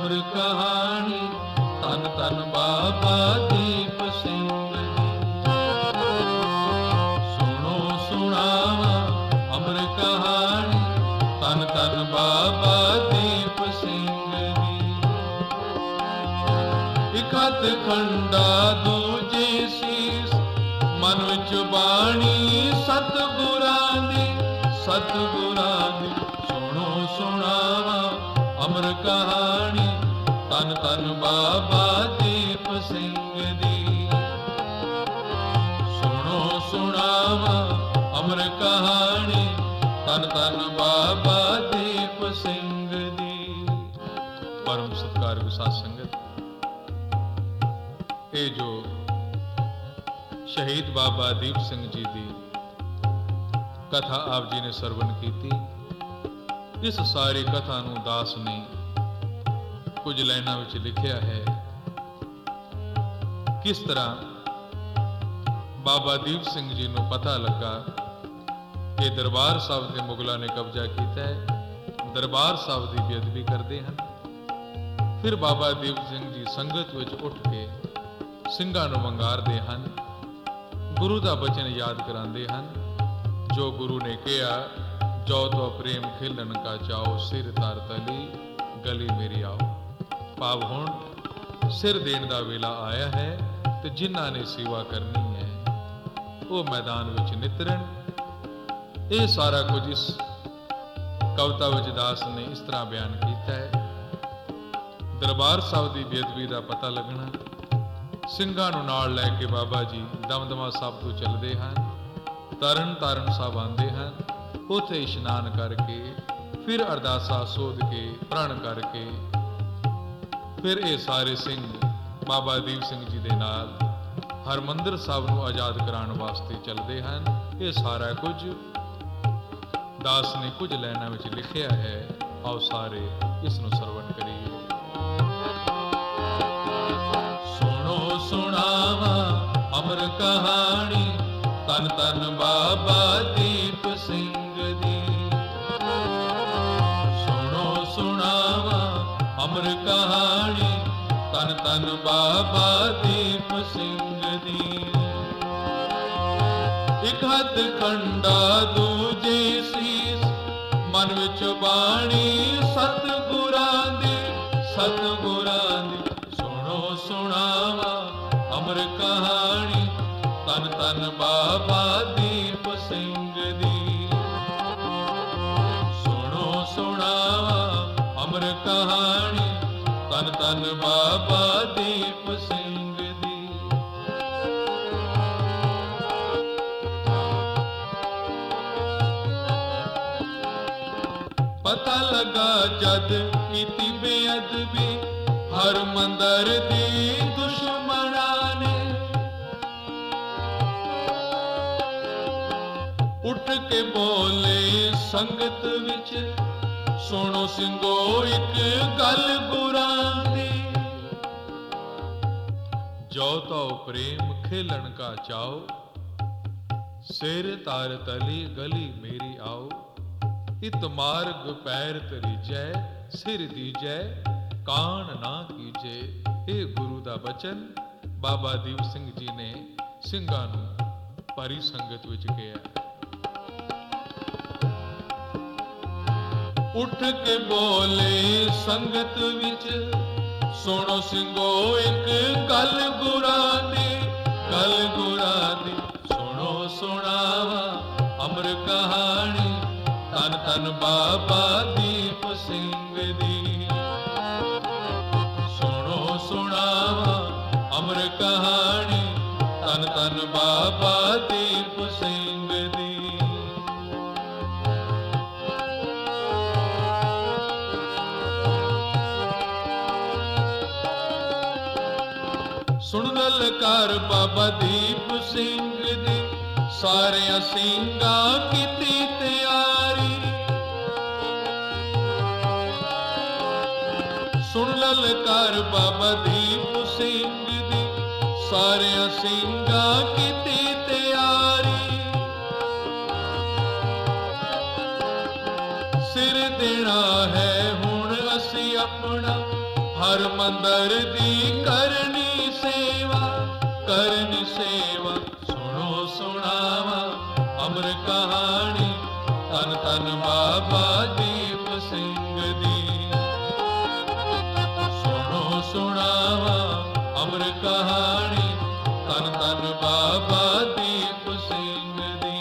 ਅਮਰ ਕਹਾਣੀ, ਧੰਨ ਧੰਨ ਬਾਬਾ ਦੀਪ ਸਿੰਘ ਜੀ। ਸੁਣੋ ਸੁਣਾਵਾਂ ਅਮਰ ਕਹਾਣੀ, ਧੰਨ ਧੰਨ ਬਾਬਾ ਦੀਪ ਸਿੰਘ ਜੀ। ਇੱਕ ਹੱਥ ਖੰਡਾ ਦੂਜੀ ਸੀਸ, ਮਨ ਵਿੱਚ ਬਾਣੀ ਸਤਿਗੁਰਾਂ ਦੀ, ਸਤਿਗੁਰਾਂ ਦੀ। ਸੁਣੋ ਸੁਣਾਵਾਂ ਅਮਰ ਕਹਾਣੀ, ਧੰਨ ਧੰਨ ਬਾਬਾ ਦੀਪ ਸਿੰਘ ਜੀ। ਸੁਣੋ ਸੁਣਾਵਾਂ ਅਮਰ ਕਹਾਣੀ, ਧੰਨ ਧੰਨ ਬਾਬਾ ਦੀਪ ਸਿੰਘ ਜੀ। ਪਰਮ ਸਤਿਕਾਰਯੋਗ ਸਾਧ ਸੰਗਤ, ਇਹ ਜੋ ਸ਼ਹੀਦ ਬਾਬਾ ਦੀਪ ਸਿੰਘ ਜੀ ਦੀ ਕਥਾ ਆਪ ਜੀ ਨੇ ਸਰਵਣ ਕੀਤੀ, ਇਸ ਸਾਰੀ ਕਥਾ ਨੂੰ ਦਾਸ ਨੇ ਕੁਝ ਲਾਈਨਾਂ ਵਿੱਚ ਲਿਖਿਆ ਹੈ। ਕਿਸ ਤਰ੍ਹਾਂ ਬਾਬਾ ਦੀਪ ਸਿੰਘ ਜੀ ਨੂੰ ਪਤਾ ਲੱਗਾ ਕਿ ਦਰਬਾਰ ਸਾਹਿਬ ਦੇ ਮੁਗਲਾਂ ਨੇ ਕਬਜ਼ਾ ਕੀਤਾ ਹੈ, ਦਰਬਾਰ ਸਾਹਿਬ ਦੀ ਬੇਅਦਬੀ ਕਰਦੇ ਹਨ। ਫਿਰ ਬਾਬਾ ਦੀਪ ਸਿੰਘ ਜੀ ਸੰਗਤ ਵਿੱਚ ਉੱਠ ਕੇ ਸਿੰਘਾਂ ਨੂੰ ਵੰਗਾਰਦੇ ਹਨ, ਗੁਰੂ ਦਾ ਬਚਨ ਯਾਦ ਕਰਾਉਂਦੇ ਹਨ, ਜੋ ਗੁਰੂ ਨੇ ਕਿਹਾ, ਜੋ ਤੋ ਪ੍ਰੇਮ ਖਿਲਣ ਕਾ ਚਾਓ, ਸਿਰ ਧਰ ਤਲੀ ਗਲੀ ਮੇਰੀ ਆਓ। ਭਾਵ ਹੁਣ ਸਿਰ ਦੇਣ ਦਾ ਵੇਲਾ ਆਇਆ ਹੈ ਤੇ ਜਿਨ੍ਹਾਂ ਨੇ ਸੇਵਾ ਕਰਨੀ ਹੈ ਉਹ ਮੈਦਾਨ ਵਿੱਚ ਨਿਤਰਨ। ਇਹ ਸਾਰਾ ਕੁਝ ਇਸ ਕਵਿਤਾ ਵਿੱਚ ਦਾਸ ਨੇ ਇਸ ਤਰ੍ਹਾਂ ਬਿਆਨ ਕੀਤਾ ਹੈ। ਦਰਬਾਰ ਸਾਹਿਬ ਦੀ ਬੇਅਦਬੀ ਦਾ ਪਤਾ ਲੱਗਣਾ, ਸਿੰਘਾਂ ਨੂੰ ਨਾਲ ਲੈ ਕੇ ਬਾਬਾ ਜੀ ਦਮਦਮਾ ਸਾਹਿਬ ਤੋਂ ਚੱਲਦੇ ਹਨ, ਤਰਨ ਤਾਰਨ ਸਾਹਿਬ ਆਉਂਦੇ ਹਨ, ਉੱਥੇ ਇਸ਼ਨਾਨ ਕਰਕੇ ਫਿਰ ਅਰਦਾਸਾਂ ਸੋਧ ਕੇ ਪ੍ਰਣ ਕਰਕੇ ਫਿਰ ਇਹ ਸਾਰੇ ਸਿੰਘ ਬਾਬਾ ਦੀਪ ਸਿੰਘ ਜੀ ਦੇ ਨਾਲ ਹਰਮੰਦਰ ਸਾਹਿਬ ਨੂੰ ਆਜ਼ਾਦ ਕਰਾਉਣ ਵਾਸਤੇ ਚੱਲਦੇ ਹਨ। ਇਹ ਸਾਰਾ ਕੁਝ ਦਾਸ ਨੇ ਕੁਝ ਲਾਈਨਾਂ ਵਿੱਚ ਲਿਖਿਆ ਹੈ। ਆਓ ਸਾਰੇ ਇਸ ਨੂੰ ਸਰਵਣ ਕਰੀਏ। ਸੁਣੋ ਸੁਣਾਵਾਂ ਅਮਰ ਕਹਾਣੀ, ਧੰਨ ਧੰਨ ਬਾਬਾ ਦੀਪ ਸਿੰਘ ਜੀ। ਸੁਣੋ ਸੁਣਾਵਾਂ ਅਮਰ ਕਹਾਣੀ, ਧੰਨ ਧੰਨ ਬਾਬਾ ਦੀਪ ਸਿੰਘ ਜੀ। ਇੱਕ ਹੱਥ ਖੰਡਾ ਦੂਜੀ ਸੀਸ, ਮਨ ਵਿੱਚ ਬਾਣੀ ਸਤਿਗੁਰਾਂ ਦੀ, ਸਤਿਗੁਰਾਂ ਦੀ। ਸੁਣੋ ਸੁਣਾਵਾਂ ਅਮਰ ਕਹਾਣੀ, ਧੰਨ ਧੰਨ ਬਾਬਾ ਦੀਪ ਸਿੰਘ ਜੀ। ਸੁਣੋ ਸੁਣਾਵਾਂ ਅਮਰ ਕਹਾਣੀ, ਧੰਨ ਧੰਨ ਬਾਬਾ ਦੀਪ ਸਿੰਘ ਜੀ। ਪਤਾ ਲੱਗਾ ਜਦ ਕੀਤੀ ਬੇਅਦਬੀ ਹਰਮੰਦਰ ਦੀ ਦੁਸ਼ਮਣਾਂ ਨੇ, ਉੱਠ ਕੇ ਬੋਲੇ ਸੰਗਤ ਵਿੱਚ, ਸੁਣੋ ਸਿੰਘੋ ਇੱਕ ਗੱਲ ਗੁਰਾਂ ਦੀ। ਜੋ ਤੋ ਪ੍ਰੇਮ ਖੇਲਣ ਕਾ ਚਾਓ, ਸਿਰ ਤਾਰ ਤਲੀ ਗਲੀ ਮੇਰੀ ਆਓ। ਇਤ ਮਾਰਗ ਪੈਰ ਤਰੀਜੈ, ਸਿਰ ਦੀਜੈ ਕਾਣ ਨਾ ਕੀਜੈ। ਇਹ ਗੁਰੂ ਦਾ ਬਚਨ ਬਾਬਾ ਦੀਪ ਸਿੰਘ ਜੀ ਨੇ ਸਿੰਘਾਂ ਨੂੰ ਭਰੀ ਸੰਗਤ ਵਿੱਚ ਕਿਹਾ। ਉੱਠ ਕੇ ਬੋਲੇ ਸੰਗਤ ਵਿੱਚ, ਸੁਣੋ ਸਿੰਘੋ ਇੱਕ ਗੱਲ ਗੁਰਾਂ ਦੀ, ਗੱਲ ਗੁਰਾਂ ਦੀ। ਸੁਣੋ ਸੁਣਾਵਾਂ ਅਮਰ ਕਹਾਣੀ, ਧੰਨ ਧੰਨ ਬਾਬਾ ਦੀਪ ਸਿੰਘ ਜੀ। ਸੁਣੋ ਸੁਣਾਵਾਂ ਅਮਰ ਕਹਾਣੀ, ਧੰਨ ਧੰਨ ਬਾਬਾ ਦੀਪ ਸਿੰਘ ਜੀ। ਸੁਣ ਲਲਕਾਰ ਬਾਬਾ ਦੀਪ ਸਿੰਘ ਦੀ, ਸਾਰਿਆਂ ਸਿੰਘਾਂ ਕੀਤੀ ਤਿਆਰੀ। ਸੁਣ ਲਲਕਾਰ ਬਾਬਾ ਦੀਪ ਸਿੰਘ ਦੀ, ਸਾਰਿਆਂ ਸਿੰਘਾਂ ਕੀਤੀ ਤਿਆਰੀ। ਸਿਰ ਦੇਣਾ ਹੈ ਹੁਣ ਅਸੀਂ ਆਪਣਾ, हर मंदिर दी करनी सेवा, करनी सेवा। सुनो सुनावा अमर कहानी, तन तन बाबा दीप सिंह दी। सुनो सुनावा अमर कहानी, तन तन बाबा दीप सिंह दी।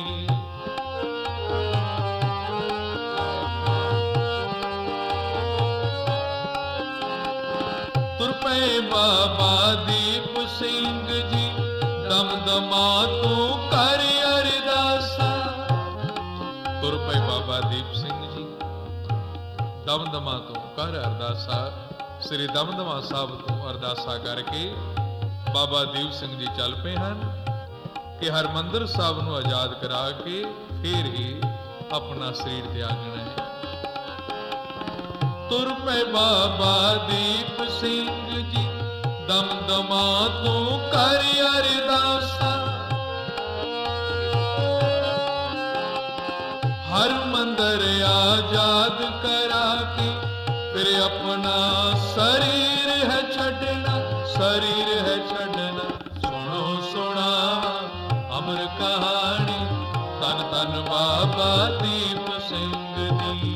तुर पे बाबा दीप सिंह जी, दमदमा तू कर अरदासा। तुर पे बाबा दीप सिंह जी, दमदमा तू कर अरदासा। श्री दमदमा साहब तू अरदासा करके बाबा दीप सिंह जी चल पे हैं कि हरमंदिर साहब नूं आजाद करा के फिर ही अपना शरीर त्यागना है। तुर पे बाबा दीप सिंह जी, दमदमा तू कर अरदासा। हर मंदिर आजाद करा के फिर अपना शरीर है छड़ना, शरीर है छड़ना। सुनो सुनावा अमर कहानी, तन तन बाबा दीप सिंह दी।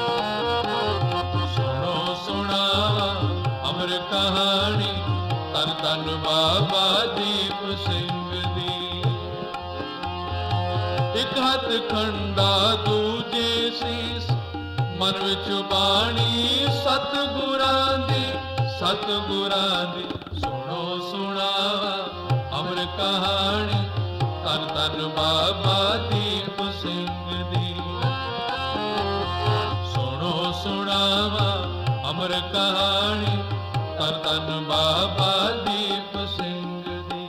सुनो सुनावा अमर कहानी, तन तन बाबा दीप सिंह दी। एक हथ खंडा दूजे सीस, मन विच बाणी सतगुरां दी, सतगुरां दी। सुनो सुनावा अमर कहानी, तन तन बाबा दीप सिंह दी। सुनो सुनावा अमर कहानी, तन तन बाबा दीप सिंह दी।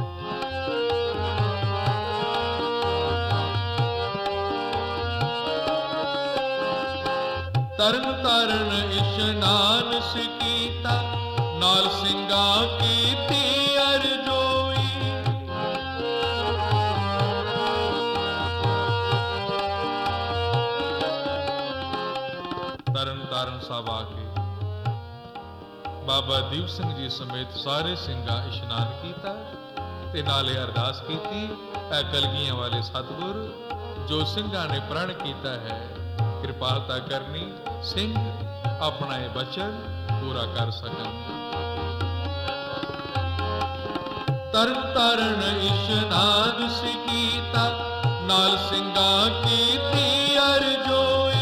तरन तारण इशनान सिकीता, नाल सिंगा कीती अरजोई। तरन तारण साहब आके बाबा दीप सिंह जी समेत सारे सिंगा इशनान कीता ते नाले अरदास कीती, ऐ कलगियां वाले सतगुर जो सिंगा ने प्रण कीता है, कृपालता करनी सिंह अपना ये वचन पूरा कर सकन। तरन तारण इशनान सिकीता, नाल सिंगा कीती अरजोई।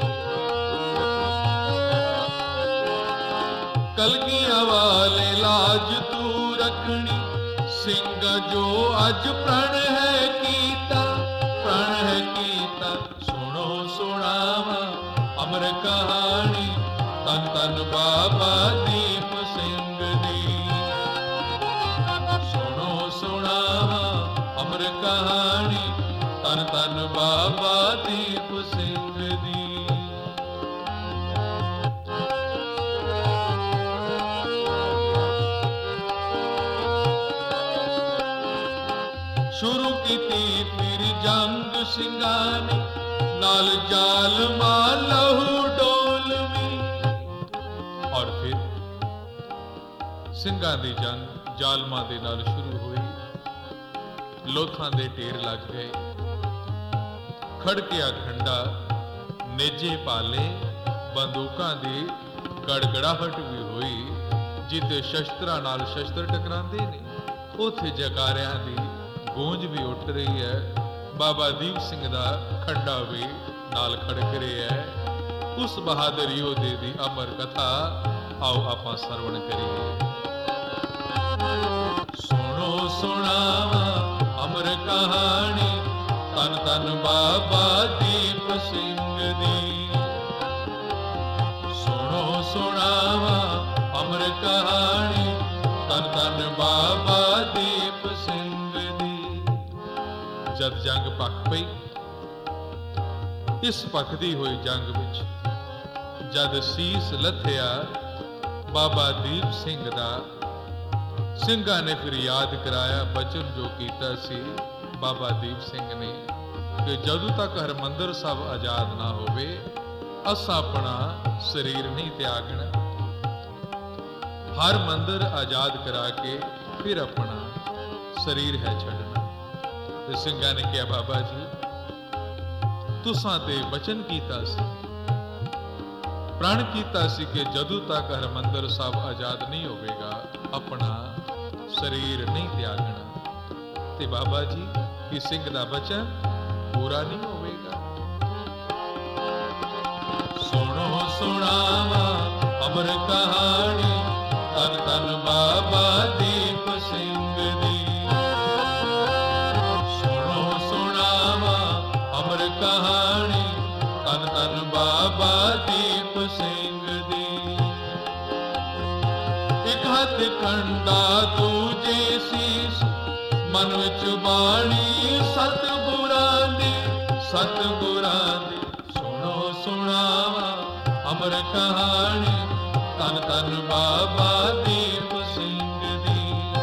कलगियां वाले लाज तू रखनी, सिंह जो अज प्रण है कीता, प्रण है कीता। सुनो सुनावा अमर कहानी, तन तन बाबा दीप सिंह दी। सुनो सुनावा अमर कहानी, तन तन बाबा दीप सिंह दी। शुरू कीती फिर जंग सिंगां ने, नाल जालमा लहू डोलवी। और फिर ਸਿੰਘਾਂ ਦੀ ਜੰग ਜ਼ਾਲਮਾਂ ਦੇ ਨਾਲ ਸ਼ੁਰੂ ਹੋਈ। ਲੋਥਾਂ ਦੇ ਢੇਰ ਲੱਗ ਗਏ, ਖੜਕਿਆ ਖੰਡਾ, ਨੇਜੇ ਪਾਲੇ, ਬੰਦੂਕਾਂ ਦੀ ਗੜਗੜਾਹਟ ਵੀ ਹੋਈ। ਜਿੱਥੇ ਸ਼ਸਤਰਾਂ ਨਾਲ ਸ਼ਸਤਰ ਟਕਰਾਉਂਦੇ ਨੇ, ਉੱਥੇ ਜਕਾਰਿਆਂ ਦੀ ਗੂੰਜ ਵੀ ਉੱਠ ਰਹੀ ਹੈ। ਬਾਬਾ ਦੀਪ ਸਿੰਘ ਦਾ ਖੰਡਾ ਵੀ ਨਾਲ ਖੜਕ ਰਿਹਾ ਹੈ। ਉਸ ਬਹਾਦਰ ਯੋਧੇ ਦੀ ਅਮਰ ਕਥਾ ਆਓ ਆਪਾਂ ਸਰਵਣ ਕਰੀਏ। ਸੁਣੋ ਸੁਣਾਵਾ ਅਮਰ ਕਹਾਣੀ, ਤਨ ਤਨ ਬਾਬਾ ਦੀਪ ਸਿੰਘ ਦੀ। ਸੁਣੋ ਸੁਣਾਵਾ ਅਮਰ ਕਹਾਣੀ, ਤਨ ਤਨ ਬਾਬਾ ਦੀਪ ਸਿੰਘ ਦੀ। ਜਦ ਜੰਗ ਪੱਕ ਪਈ, ਇਸ ਭਖਦੀ ਹੋਈ ਜੰਗ ਵਿੱਚ ਜਦ ਸੀਸ ਲੱਥਿਆ ਬਾਬਾ ਦੀਪ ਸਿੰਘ ਦਾ, ਸਿੰਘਾਂ ਨੇ ਫਿਰ ਯਾਦ ਕਰਾਇਆ ਬਚਨ ਜੋ ਕੀਤਾ ਸੀ ਬਾਬਾ ਦੀਪ ਸਿੰਘ ਨੇ ਕਿ ਜਦੋਂ ਤੱਕ ਹਰਮੰਦਰ ਸਾਹਿਬ ਆਜ਼ਾਦ ਨਾ ਹੋਵੇ, ਅਸਾਂ ਆਪਣਾ ਸਰੀਰ ਨਹੀਂ ਤਿਆਗਣਾ। हर मंदिर आजाद करा के फिर अपना शरीर है छड़ना। ते ਸਿੰਘਾਂ ने कहा बाबा जी तुसां ते वचन कीता सी, प्रण कीता सी कि जदों तक हरमंदिर साहब आजाद नहीं होवेगा अपना शरीर नहीं त्यागना। ते बाबा जी कि सिंह दा वचन पूरा नहीं होवेगा। सुनो सुनावा अमर कहानी धन धन बाबा दीप सिंह दी। सुनो सुनावा अमर कहानी धन धन बाबा दीप सिंह दी। एक हथ कंडा दूजे शीस मन विच बाणी सतगुरां दी सतगुरां दी। सुनो सुनावा अमर कहानी धन धन बाबा दीप सिंह दी।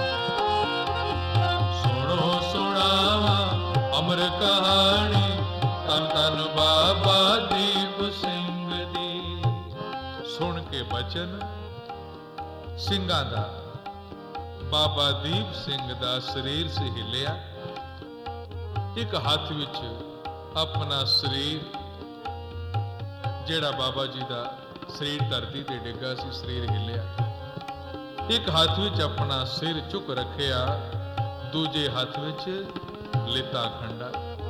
सुनो सुनावा अमर कहानी धन धन बाबा दीप सिंह दी। सुन के बचन ਸਿੰਘਾਂ ਦਾ बाबा दीप सिंह दा शरीर से हिलिया। एक हाथ विच अपना शरीर जेड़ा बाबा जी दा शरीर धरती ते डिग्गा सी शरीर हिलिया। एक हाथ विच अपना सिर चुक रखिया, दूजे हाथ विच लिता खंडा।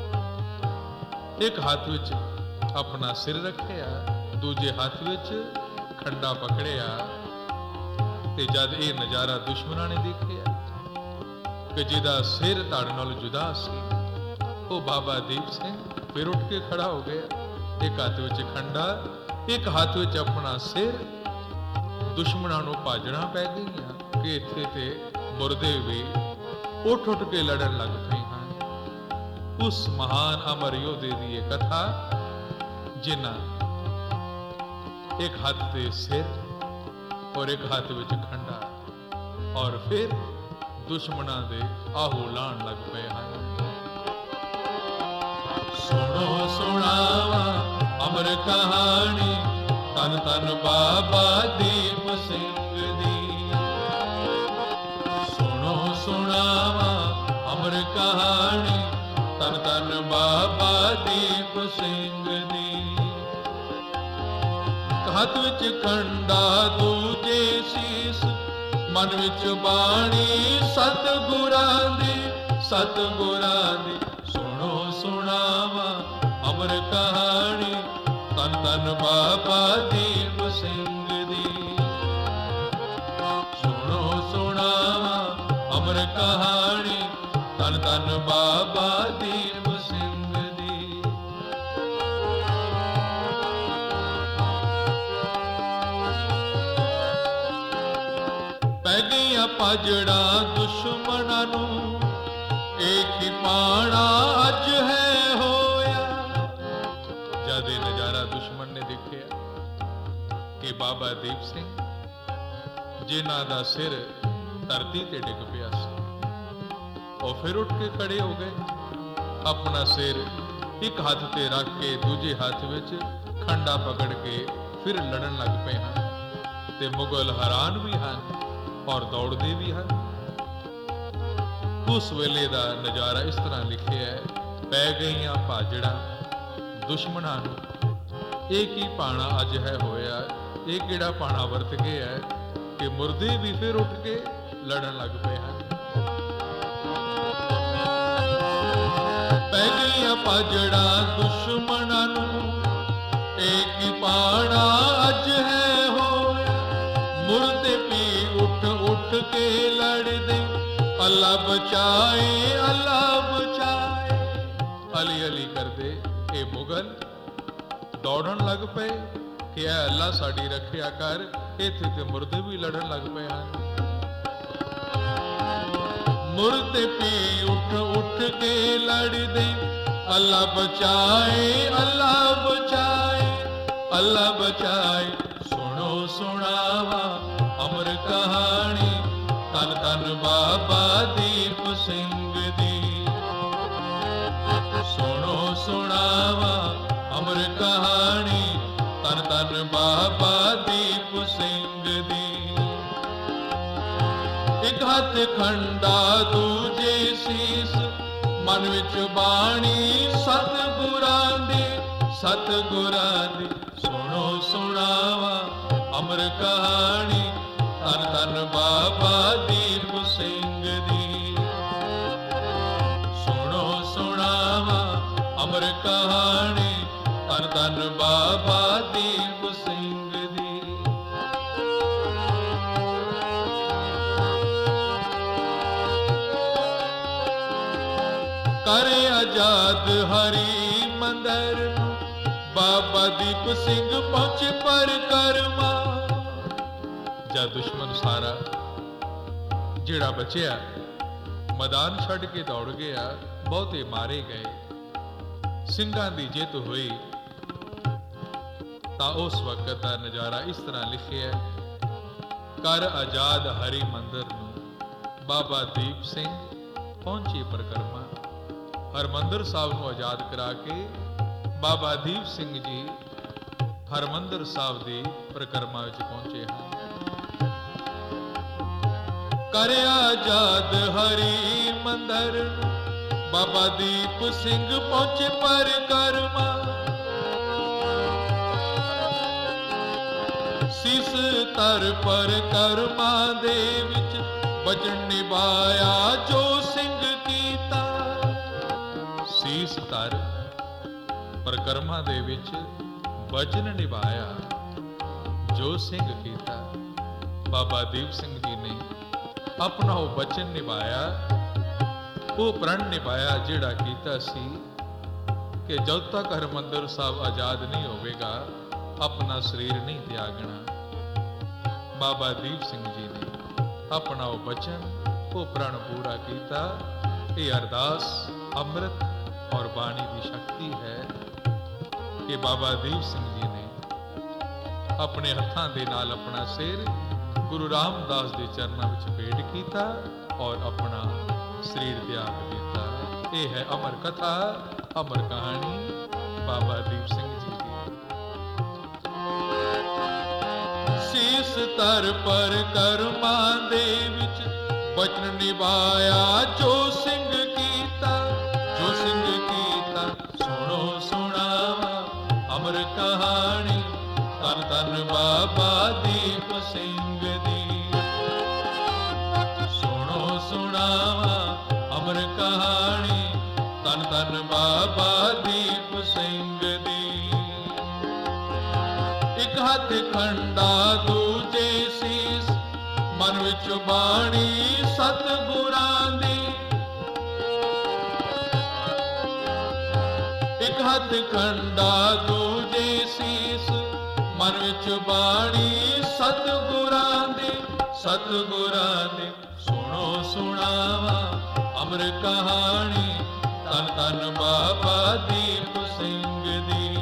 एक हाथ विच अपना सिर रखिया, दूजे हाथ विच खंडा पकड़िया। ते जद ये नज़ारा दुश्मनां ने देखिया कि जिहदा सिर धड़ नाल जुदा सी, वो बाबा दीप सिंह फिर उठ के खड़ा हो गया। एक हाथ विच खंडा, एक हाथ विच अपना सिर। दुश्मनां नूं भाजणा पै गईयां कि इत्थे ते मुरदे भी उठ उठ के लड़न लग पए हन। उस महान अमर योधे दी ये कथा जिन्हां एक हाथ ते सिर और एक हाथ विच खंडा, और फिर दुश्मनां दे आहू लाण लग पे हैं। सुनो सुनावा अमर कहानी धन धन बाबा दीप सिंह दी। सुनो सुनावा अमर कहानी धन धन बाबा दीप सिंह दी। हथ विच खंडा दूजे शीस मन विच बाणी सतगुरां दी सतगुरां दी। सुनो सुनावा अमर कहानी धन धन बाबा दीप सिंह दी। सुनो सुनावा अमर कहानी धन धन बाबा दीप सिंह दी। पै गईयां भाजड़ा दुश्मनां नूं, एक ही पाना अज है होया। जद ये नज़ारा दुश्मन ने देखिया कि बाबा दीप सिंह जिन्हां दा सिर धरती ते डिग पिया सी, वो फिर उठ के खड़े हो गए। अपना सिर एक हाथ ते रख के दूजे हाथ विच खंडा पकड़ के फिर लड़न लग पे हैं। ते मुगल हैरान भी हैं और दौड़ते भी हैं। उस वेले दा नज़ारा इस तरह लिखे है, पै गईयां भाजड़ा दुश्मनां नूं, एक ही पाना अज है होया। एक किहड़ा पाना वरत गया है कि मुर्दे भी फिर उठ के लड़न लग पे हैं। पै गईयां भाजड़ा दुश्मनां नूं, एक ही पाना अज है होया। मुर्दे भी उठ उठ के लड़दे, अल्लाह बचाए अल्लाह बचाए। अली अली करदे ये मुगल दौड़न लग पे कि ऐ अल्लाह साडी रखिया कर। इत्थे ते मुर्दे भी लड़न लग पे हैं। मुर्दे भी उठ उठ के लड़दे, अल्लाह बचाए अल्लाह बचाए अल्लाह बचाए। सुनो सुनावा अमर कहानी धन धन बाबा दीप सिंह दी। सुनो सुनावा अमर कहानी धन धन बाबा दीप सिंह दी। ਹੱਥ ਖੰਡਾ ਦੂਜੇ ਸੀਸ, ਮਨ ਵਿੱਚ ਬਾਣੀ ਸਤਿਗੁਰਾਂ ਦੀ, ਸਤਿਗੁਰਾਂ ਦੀ। ਸੁਣੋ ਸੁਣਾਵਾ ਅਮਰ ਕਹਾਣੀ, ਧੰਨ ਧੰਨ ਬਾਬਾ ਦੀਪ ਸਿੰਘ ਦੀ। ਸੁਣੋ ਸੁਣਾਵਾ ਅਮਰ ਕਹਾਣੀ, ਧੰਨ ਧੰਨ ਬਾਬਾ ਦੀਪ ਸਿੰਘ ਦੀ। ਕਰੇ ਆਜ਼ਾਦ ਹਰੀ ਮੰਦਰ ਨੂੰ, ਬਾਬਾ ਦੀਪ ਸਿੰਘ ਪਹੁੰਚੇ ਪਰਿਕਰਮਾ। ਜਦ ਦੁਸ਼ਮਣ ਸਾਰਾ ਜਿਹੜਾ ਬਚਿਆ ਮੈਦਾਨ ਛੱਡ ਕੇ ਦੌੜ ਗਿਆ, ਬਹੁਤੇ ਮਾਰੇ ਗਏ, ਸਿੰਘਾਂ ਦੀ ਜਿੱਤ ਹੋਈ, ਤਾਂ ਉਸ ਵਕਤ ਦਾ ਨਜ਼ਾਰਾ ਇਸ ਤਰ੍ਹਾਂ ਲਿਖਿਆ। ਕਰ ਆਜ਼ਾਦ ਹਰੀ ਮੰਦਰ ਨੂੰ, ਬਾਬਾ ਦੀਪ ਸਿੰਘ ਪਹੁੰਚੇ ਪਰਿਕਰਮਾ। ਹਰਮੰਦਰ ਸਾਹਿਬ ਨੂੰ ਆਜ਼ਾਦ ਕਰਾ ਕੇ ਬਾਬਾ ਦੀਪ ਸਿੰਘ ਜੀ ਹਰਮੰਦਰ ਸਾਹਿਬ ਦੀ ਪਰਿਕਰਮਾ ਵਿੱਚ ਪਹੁੰਚੇ ਹਨ। ਕਰਿਆ ਆਜ਼ਾਦ ਹਰੀ ਮੰਦਰ ਨੂੰ, ਬਾਬਾ ਦੀਪ ਸਿੰਘ ਪਹੁੰਚੇ ਪਰਿਕਰਮਾ। ਸੀਸ ਤਰ ਪਰਿਕਰਮਾ ਦੇ ਵਿੱਚ ਵਚਨ ਨਿਭਾਇਆ ਜੋ ਸਿੰਘ ਕੀਤਾ। ਸੀਸ ਤਰ ਪਰਿਕਰਮਾ ਦੇ ਵਿੱਚ ਵਚਨ ਨਿਭਾਇਆ ਜੋ ਸਿੰਘ ਕੀਤਾ। ਬਾਬਾ ਦੀਪ ਸਿੰਘ ਜੀ ਨੇ ਆਪਣਾ ਉਹ ਵਚਨ ਨਿਭਾਇਆ, ਉਹ ਪ੍ਰਣ ਨਿਭਾਇਆ ਜਿਹੜਾ ਕੀਤਾ ਸੀ ਕਿ ਜਦ ਤੱਕ ਹਰਿਮੰਦਰ ਸਾਹਿਬ ਆਜ਼ਾਦ ਨਹੀਂ ਹੋਵੇਗਾ, ਆਪਣਾ ਸਰੀਰ ਨਹੀਂ ਤਿਆਗਣਾ। ਬਾਬਾ ਦੀਪ ਸਿੰਘ ਜੀ ਨੇ ਆਪਣਾ ਉਹ ਵਚਨ, ਉਹ ਪ੍ਰਣ ਪੂਰਾ ਕੀਤਾ। ਇਹ ਅਰਦਾਸ ਅੰਮ੍ਰਿਤ ਔਰ ਬਾਣੀ ਦੀ ਸ਼ਕਤੀ ਹੈ ਕਿ ਬਾਬਾ ਦੀਪ ਸਿੰਘ ਜੀ ਨੇ ਆਪਣੇ ਹੱਥਾਂ ਦੇ ਨਾਲ ਆਪਣਾ ਸਿਰ ਗੁਰੂ ਰਾਮਦਾਸ ਦੇ ਚਰਨਾਂ ਵਿੱਚ ਭੇਟ ਕੀਤਾ ਔਰ ਆਪਣਾ ਸਰੀਰ ਤਿਆਗ ਦਿੱਤਾ। ਇਹ ਹੈ ਅਮਰ ਕਥਾ, ਅਮਰ ਕਹਾਣੀ ਬਾਬਾ ਦੀਪ ਸਿੰਘ ਜੀ ਦੀ। ਸੀਸ ਤਰ ਪਰਿਕਰਮਾ ਦੇ ਵਿੱਚ ਵਚਨ ਨਿਭਾਇਆ ਜੋ ਸਿੰਘ ਕੀਤਾ, ਜੋ ਸਿੰਘ ਕੀਤਾ। ਸੁਣੋ ਸੁਣਾਵਾ ਅਮਰ ਕਹਾਣੀ, ਧੰਨ ਧੰਨ ਬਾਬਾ ਦੀਪ ਸਿੰਘ ਦੀ। ਸੁਣੋ ਸੁਣਾਵਾ ਅਮਰ ਕਹਾਣੀ, ਧੰਨ ਧੰਨ ਬਾਬਾ ਦੀਪ ਸਿੰਘ ਦੀ। ਇੱਕ ਹੱਥ ਖੰਡਾ ਦੂਜੇ ਸੀਸ, ਮਨ ਵਿੱਚ ਬਾਣੀ ਸਤਿਗੁਰਾਂ ਦੀ। ਇੱਕ ਹੱਥ ਖੰਡਾ ਦੂਜੇ ਸੀਸ, ਮਨ ਵਿੱਚ ਬਾਣੀ ਸਤਿਗੁਰਾਂ ਦੀ, ਸਤਿਗੁਰਾਂ ਦੀ। ਸੁਣੋ ਸੁਣਾਵਾ ਅਮਰ ਕਹਾਣੀ, ਧੰਨ ਧੰਨ ਬਾਬਾ ਦੀਪ ਸਿੰਘ ਦੀ।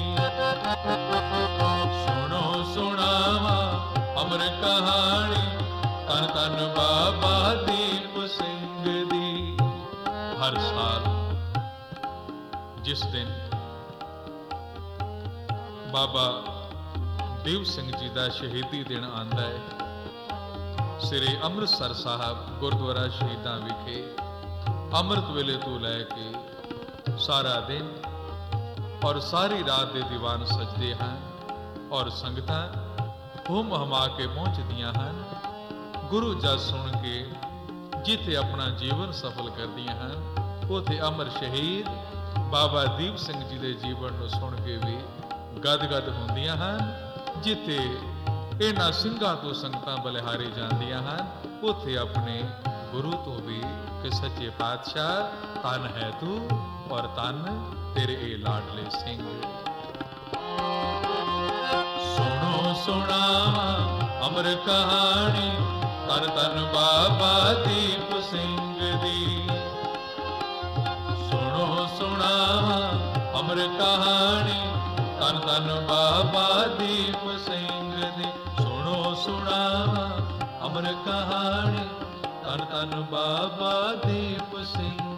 ਸੁਣੋ ਸੁਣਾਵਾ ਅਮਰ ਕਹਾਣੀ, ਧੰਨ ਧੰਨ ਬਾਬਾ ਦੀਪ ਸਿੰਘ ਦੀ। ਹਰ ਸਾਲ ਜਿਸ ਦਿਨ ਬਾਬਾ ਦੀਪ ਸਿੰਘ ਜੀ ਦਾ ਸ਼ਹੀਦੀ ਦਿਨ ਆਉਂਦਾ ਹੈ, ਸ੍ਰੀ ਅੰਮ੍ਰਿਤਸਰ ਸਾਹਿਬ ਗੁਰਦੁਆਰਾ ਸ਼ਹੀਦਾਂ ਵਿਖੇ ਅੰਮ੍ਰਿਤ ਵੇਲੇ ਤੋਂ ਲੈ ਕੇ ਸਾਰਾ ਦਿਨ ਔਰ ਸਾਰੀ ਰਾਤ ਦੇ ਦੀਵਾਨ ਸਜਦੇ ਹਨ ਔਰ ਸੰਗਤਾਂ ਹੁਮ ਹਮਾ ਕੇ ਪਹੁੰਚਦੀਆਂ ਹਨ। ਗੁਰੂ ਜਸ ਸੁਣ ਕੇ ਜਿੱਥੇ ਆਪਣਾ ਜੀਵਨ ਸਫਲ ਕਰਦੀਆਂ ਹਨ, ਉੱਥੇ ਅਮਰ ਸ਼ਹੀਦ ਬਾਬਾ ਦੀਪ ਸਿੰਘ ਜੀ ਦੇ ਜੀਵਨ ਨੂੰ ਸੁਣ ਕੇ ਵੀ ਗਦ-ਗਦ ਹੁੰਦੀਆਂ ਹਨ। ਜਿੱਥੇ ਇਹਨਾਂ ਸਿੰਘਾਂ ਤੋਂ ਸੰਗਤਾਂ ਬਲਿਹਾਰੇ ਜਾਂਦੀਆਂ ਹਨ, ਉੱਥੇ ਆਪਣੇ ਗੁਰੂ ਤੋਂ ਵੀ ਕਿ ਸੱਚੇ ਪਾਤਸ਼ਾਹ ਧੰਨ ਹੈ ਤੂੰ ਔਰ ਧੰਨ ਤੇਰੇ ਇਹ ਲਾਡਲੇ ਸਿੰਘ। ਸੁਣੋ ਸੁਣਾਵਾ ਅਮਰ ਕਹਾਣੀ, ਧੰਨ ਧੰਨ ਬਾਬਾ ਦੀਪ ਸਿੰਘ ਦੀ। ਸੁਣੋ ਸੁਣਾਵਾ ਅਮਰ ਕਹਾਣੀ, ਧੰਨ ਧੰਨ ਬਾਬਾ ਦੀਪ ਸਿੰਘ ਦੀ। ਸੁਣੋ ਸੁਣਾਵਾ ਅਮਰ ਕਹਾਣੀ, ਧੰਨ ਧੰਨ ਬਾਬਾ ਦੀਪ ਸਿੰਘ